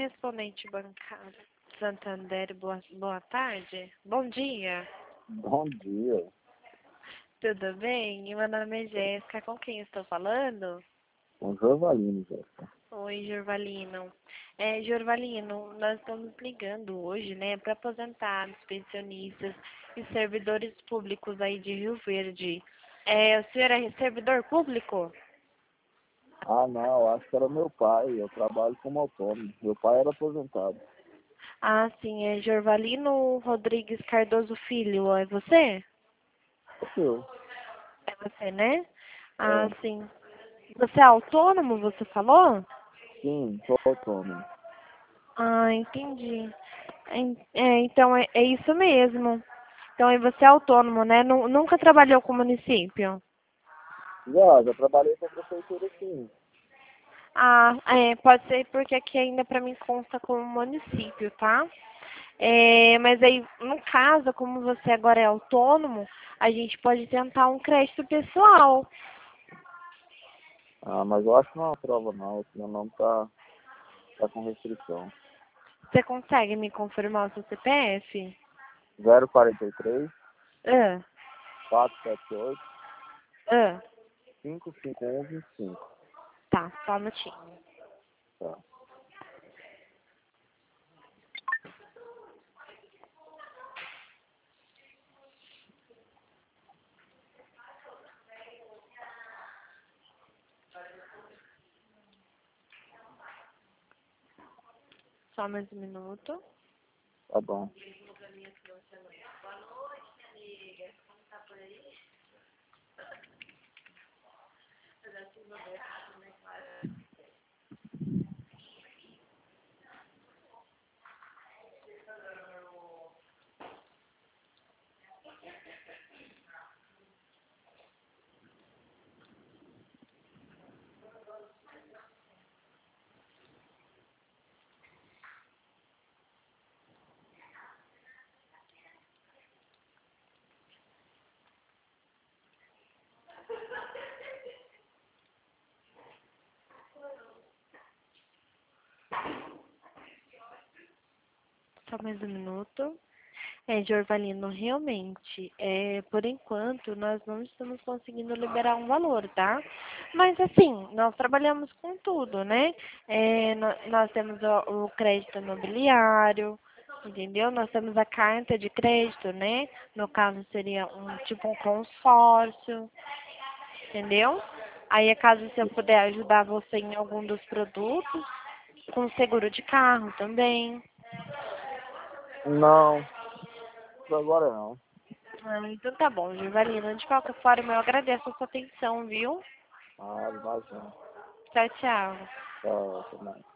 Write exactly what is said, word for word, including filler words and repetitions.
correspondente bancário. Santander, boa, boa tarde. Bom dia. Bom dia. Tudo bem? Meu nome é Jéssica. Com quem estou falando? Com Jorvalino, Jéssica. Oi, Jorvalino. É, Jorvalino, nós estamos ligando hoje, né, para aposentados, pensionistas e servidores públicos aí de Rio Verde. É, o senhor é servidor público? Ah, não, acho que era meu pai. Eu trabalho como autônomo. Meu pai era aposentado. Ah, sim, é Jorvalino Rodrigues Cardoso Filho. É você? Eu. É você, né? Ah, É, sim. Você é autônomo, você falou? sim, sou autônomo. Ah, entendi. En- É, então é, é isso mesmo. Então aí você é autônomo, né? Nu- Nunca trabalhou com o município? Já, já trabalhei com a prefeitura, sim. Ah, é, pode ser porque aqui ainda para mim consta como município, tá? É, mas aí, no caso, como você agora é autônomo, a gente pode tentar um crédito pessoal. Ah, mas eu acho que não é uma prova, não. Esse meu nome tá, tá com restrição. Você consegue me confirmar o seu C P F? zero quarenta e três, Ah, quatrocentos e setenta e oito, ah, cinco cinco um vinte e cinco. tá, só um minutinho. Tá, Só mais um minuto. tá bom. Só mais um minuto. É, Jorvalino, realmente, é, por enquanto, nós não estamos conseguindo liberar um valor, tá? Mas, assim, nós trabalhamos com tudo, né? É, nó- nós temos o, o crédito imobiliário, entendeu? Nós temos a carta de crédito, né? No caso, seria um tipo um consórcio, entendeu? Aí, é caso se eu puder ajudar você em algum dos produtos, com seguro de carro também. Não, por agora não. Ah, então tá bom, Givalina. De qualquer forma, eu agradeço a sua atenção, viu? Ah, imagina. Tchau, tchau. Tá, tá bom.